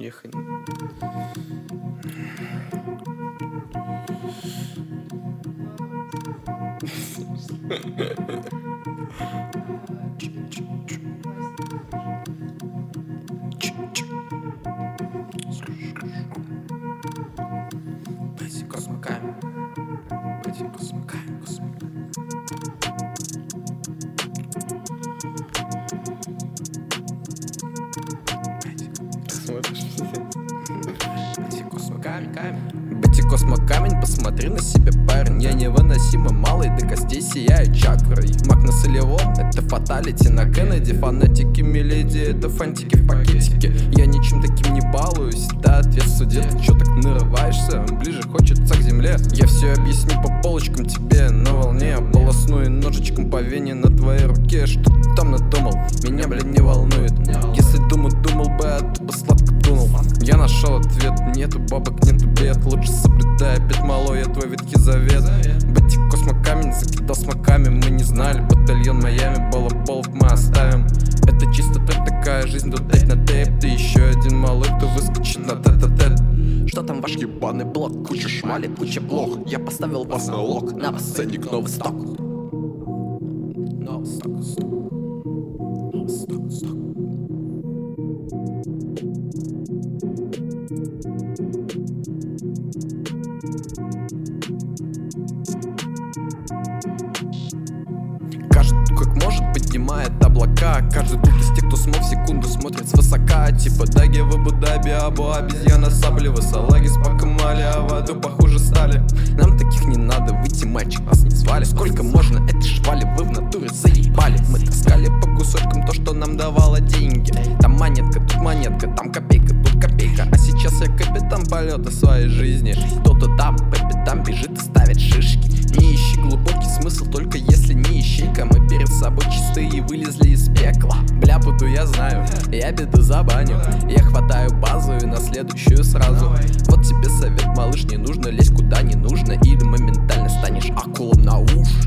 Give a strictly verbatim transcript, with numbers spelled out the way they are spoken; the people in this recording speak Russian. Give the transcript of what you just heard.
Ехать. Пойти космоками. Пойти космоками. Пойти космоками. Быть космокамень, посмотри на себя, парень. Я невыносимо малый, до костей сияю чакрой. Маг на солевом, это фаталити. На Кеннеди фанатики, миледи, это фантики в пакетике. Я ничем таким не балуюсь, да ответ судит. Чё так нарываешься, ближе хочется к земле. Я все объясню по полочкам тебе на волне. Полосну и ножичком по вене на твоей руке. Что ты там надумал, меня, блин, не волнует. Если думал, думал бы, а тупо сладко дунул. Я нашел ответ, нету бабок, нету бед. Лучше соблюдай, опять мало, я твой ветхий завет. Быть космокамень, закидал смоками, мы не знали. Батальон Майами, баллополов мы оставим. Это чисто так, такая жизнь, тут дать на тейп. Ты еще один малый, кто выскочит на тет-а-тет. Что там ваш ебаный блок? Куча шмали, куча блох. Я поставил вас на лог, на вас ценник новый сток. Новый сток, сток. Сток, сток. Каждый как может поднимает облака. Каждый тут из тех, кто смог в секунду смотрит свысока. Типа Даги в Абу-Даби, Абу обезьяна сабли. Высолаги с Пакамали, а в аду похуже стали. Нам таких не надо, выйти, мальчик, нас не звали. Сколько можно этой швали, вы в натуре заебали. Мы таскали по кусочкам то, что нам давало деньги. Там монетка, тут монетка, там копейка, тут копейка. А сейчас я капитан полета своей жизни. Кто-то там по пятам бежит и ставит шишки. Не ищи глубокий смысл, только если не ищейка. Мы перед собой чистые и вылезли из пекла. Бля, буду я знаю, я беду забаню. Я хватаю базу и на следующую сразу. Вот тебе совет, малыш, не нужно лезть куда не нужно, или моментально станешь акулом на уши.